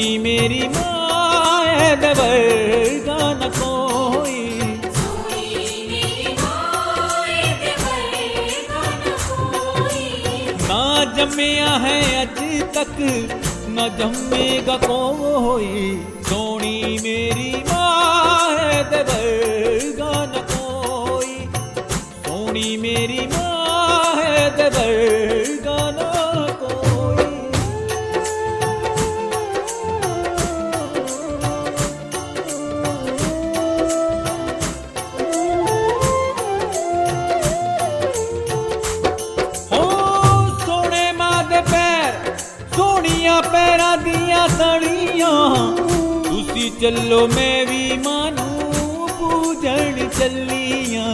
सोनी मेरी माए देवर्गा न कोई। ना जम्मिया है अज तक न जम्मेगा कोई। सोनी मेरी माए देवर्गा न कोई। सोनी मेरी माए देवर्गा न कोई। सोनिया पैरा दिया तड़ियां तुसी चलो मैं भी मानू पूजन चलियां।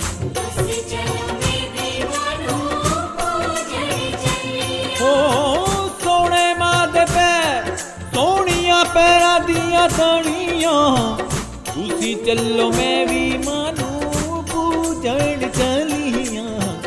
ओ सोने मां दे पैर सोनिया पैरा दिया तड़ियां तुसी चलो मैं भी मानू पूजन चलियां।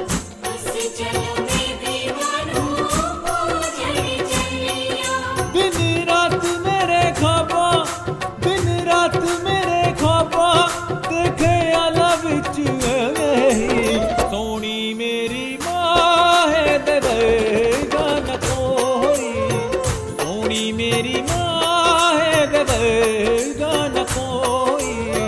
सोनी मेरी माए देवर्गा न कोई। सोनी मेरी माए देवर्गा न कोई।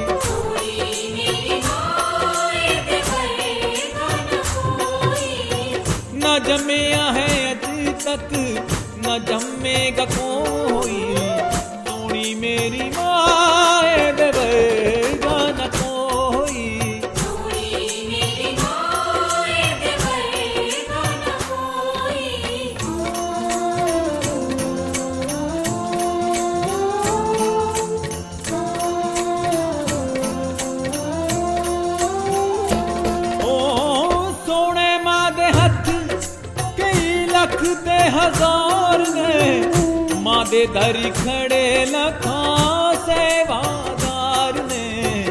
न जम्मिया है अज तक न जम्मेगा कोई। सोनी मेरी माए देवर्गा न कोई। लख ते हजार ने मां दे दर खड़े लखां सेवादार ने।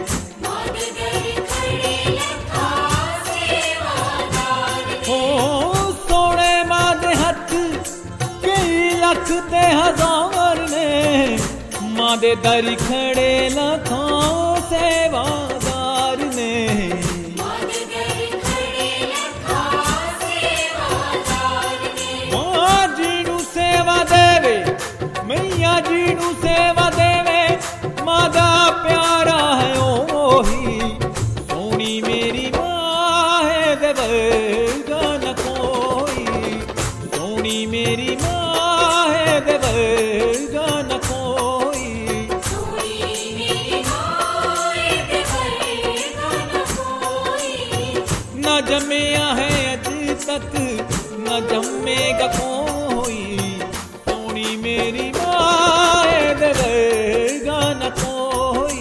ओ सोने मां दे हथ कई लख ते हजार ने मां दे दर खड़े लखां सेवादार ने। मैया जी नू सेवा देवे मादा प्यारा है ओही। सोनी मेरी माए देवर्गा न कोई। सोनी मेरी माए देवर्गा न कोई। न जम्मिया है अज तक न जम्मेगा कोई। सोनी मेरी माए देवर्गा न कोई।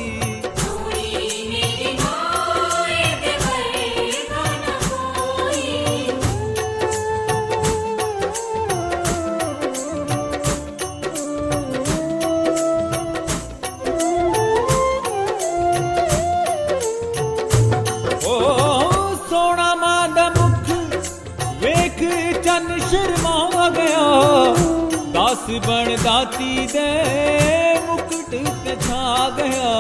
ओ सोना मां दा मुख वेख चन शर्मा गया। दास बन दाती दे मुकुट पे छा गया।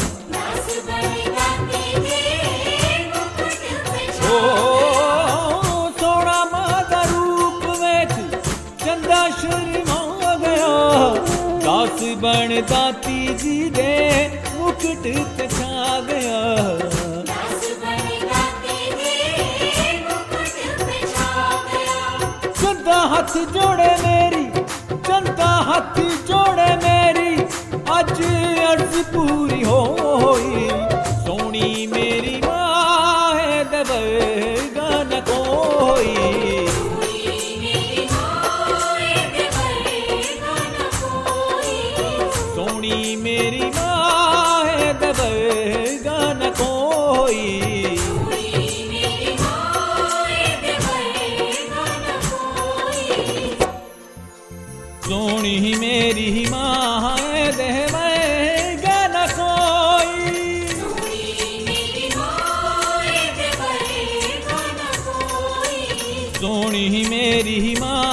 ओ सोना मां दा रूप वेख चंदा शर्मा गया। दास बन दाती जी दे मुकुट पे छा गया। चंदा हाथ जोड़े मेरी चंदा हाथ जोड़े मेरी अज अर्ज पूरी होई। सोनी मेरी माए देवर्गा न कोई। सोनी मेरी माए देवर्गा न कोई। सोनी मेरी माए देवर्गा न कोई। सोनी मेरी माँ